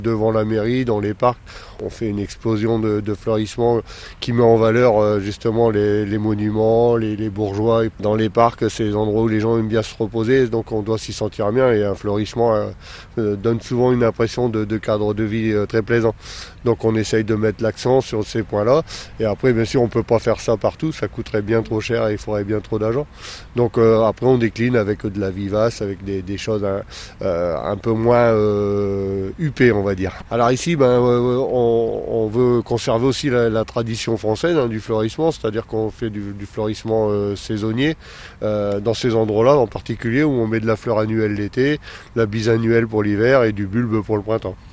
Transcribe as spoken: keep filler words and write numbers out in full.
Devant la mairie, dans les parcs, on fait une explosion de, de fleurissement qui met en valeur justement les, les monuments, les, les bourgeois. Dans les parcs, c'est les endroits où les gens aiment bien se reposer, donc on doit s'y sentir bien. Et un fleurissement euh, donne souvent une impression de, de cadre de vie euh, très plaisant. Donc on essaye de mettre l'accent sur ces points-là. Et après, bien sûr, on ne peut pas faire ça partout, ça coûterait bien trop cher et il faudrait bien trop d'argent. Donc euh, après, on décline avec de la vivace, avec des, des choses un, euh, un peu moins euh, huppées, on va dire. Alors ici, ben, euh, on, on veut conserver aussi la, la tradition française hein, du fleurissement, c'est-à-dire qu'on fait du, du fleurissement euh, saisonnier euh, dans ces endroits-là en particulier où on met de la fleur annuelle l'été, la bisannuelle pour l'hiver et du bulbe pour le printemps.